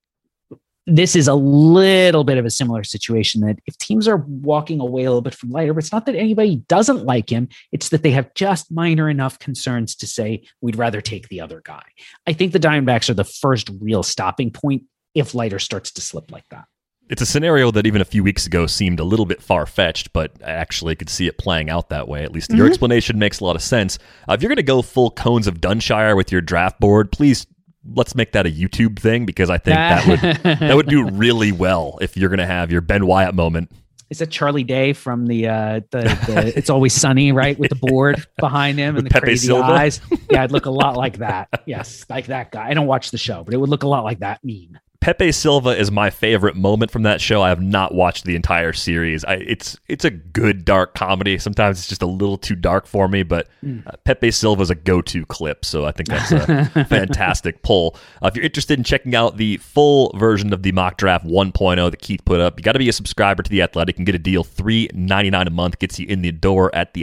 This is a little bit of a similar situation that if teams are walking away a little bit from Leiter, but it's not that anybody doesn't like him. It's that they have just minor enough concerns to say, we'd rather take the other guy. I think the Diamondbacks are the first real stopping point if Leiter starts to slip like that. It's a scenario that even a few weeks ago seemed a little bit far-fetched, but I actually could see it playing out that way. At least your explanation makes a lot of sense. If you're going to go full Cones of Dunshire with your draft board, please let's make that a YouTube thing, because I think that would do really well if you're going to have your Ben Wyatt moment. Is that Charlie Day from the It's Always Sunny, right? With the board behind him and the Pepe crazy Silva. eyes. Yeah, it'd look a lot like that. Yes, like that guy. I don't watch the show, but it would look a lot like that meme. Pepe Silva is my favorite moment from that show. I have not watched the entire series. It's a good dark comedy. Sometimes it's just a little too dark for me, but Pepe Silva is a go-to clip, so I think that's a fantastic pull. If you're interested in checking out the full version of the Mock Draft 1.0 that Keith put up, you got to be a subscriber to The Athletic and get a deal. $3.99 a month gets you in the door at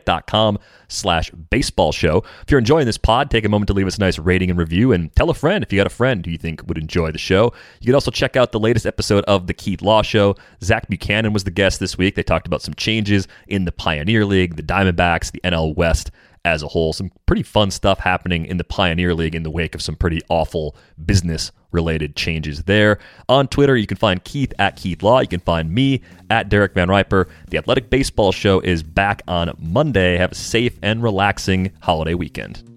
theathletic.com/baseball show. If you're enjoying this pod, take a moment to leave us a nice rating and review, and tell a friend if you got a friend who you think would enjoy the show. You can also check out the latest episode of The Keith Law Show. Zach Buchanan was the guest this week. They talked about some changes in the Pioneer League, the Diamondbacks, the NL West as a whole. Some pretty fun stuff happening in the Pioneer League in the wake of some pretty awful business-related changes there. On Twitter, you can find Keith at Keith Law. You can find me at Derek Van Riper. The Athletic Baseball Show is back on Monday. Have a safe and relaxing holiday weekend.